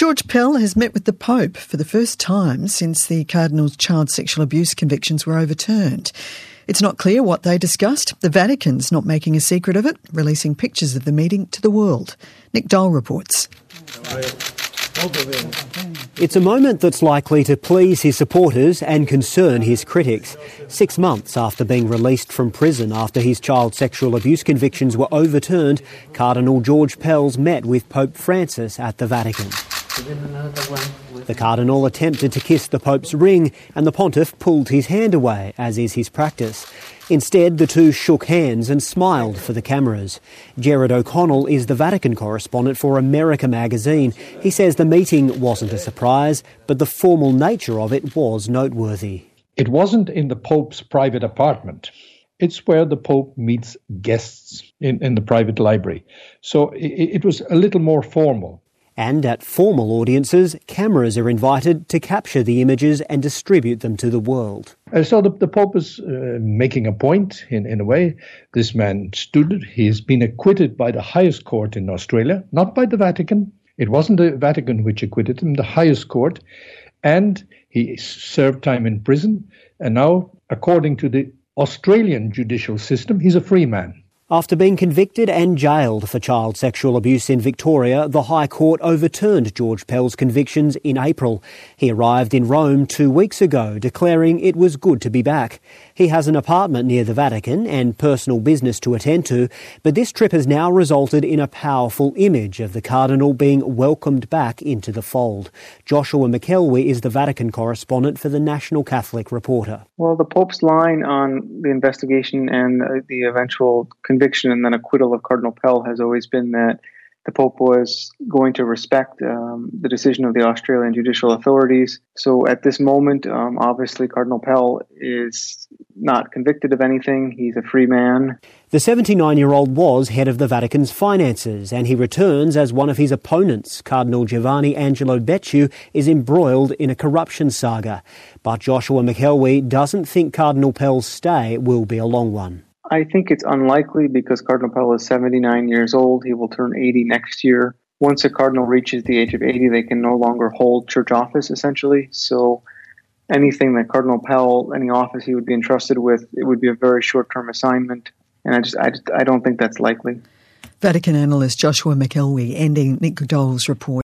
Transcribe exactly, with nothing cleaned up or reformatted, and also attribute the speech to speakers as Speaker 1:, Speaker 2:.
Speaker 1: George Pell has met with the Pope for the first time since the Cardinal's child sexual abuse convictions were overturned. It's not clear what they discussed. The Vatican's not making a secret of it, releasing pictures of the meeting to the world. Nick Dole reports.
Speaker 2: It's a moment that's likely to please his supporters and concern his critics. Six months after being released from prison after his child sexual abuse convictions were overturned, Cardinal George Pell met with Pope Francis at the Vatican. The Cardinal attempted to kiss the Pope's ring and the Pontiff pulled his hand away, as is his practice. Instead, the two shook hands and smiled for the cameras. Gerard O'Connell is the Vatican correspondent for America magazine. He says the meeting wasn't a surprise, but the formal nature of it was noteworthy.
Speaker 3: It wasn't in the Pope's private apartment. It's where the Pope meets guests in, in the private library. So it, it was a little more formal.
Speaker 2: And at formal audiences, cameras are invited to capture the images and distribute them to the world.
Speaker 3: Uh, so the, the Pope is uh, making a point, in, in a way. This man stood. He's been acquitted by the highest court in Australia, not by the Vatican. It wasn't the Vatican which acquitted him, the highest court. And he served time in prison. And now, according to the Australian judicial system, he's a free man.
Speaker 2: After being convicted and jailed for child sexual abuse in Victoria, the High Court overturned George Pell's convictions in April. He arrived in Rome two weeks ago, declaring it was good to be back. He has an apartment near the Vatican and personal business to attend to, but this trip has now resulted in a powerful image of the Cardinal being welcomed back into the fold. Joshua McElwee is the Vatican correspondent for the National Catholic Reporter.
Speaker 4: Well, the Pope's line on the investigation and the eventual conviction and then acquittal of Cardinal Pell has always been that the Pope was going to respect um, the decision of the Australian judicial authorities. So at this moment, um, obviously Cardinal Pell is not convicted of anything. He's a free man.
Speaker 2: The seventy-nine-year-old was head of the Vatican's finances, and he returns as one of his opponents. Cardinal Giovanni Angelo Becciu is embroiled in a corruption saga. But Joshua McElwee doesn't think Cardinal Pell's stay will be a long one.
Speaker 4: I think it's unlikely because Cardinal Pell is seventy-nine years old. He will turn eighty next year. Once a cardinal reaches the age of eighty, they can no longer hold church office, essentially. So anything that Cardinal Pell, any office he would be entrusted with, it would be a very short-term assignment. And I just, I, just, I don't think that's likely.
Speaker 1: Vatican analyst Joshua McElwee ending Nick Dole's report.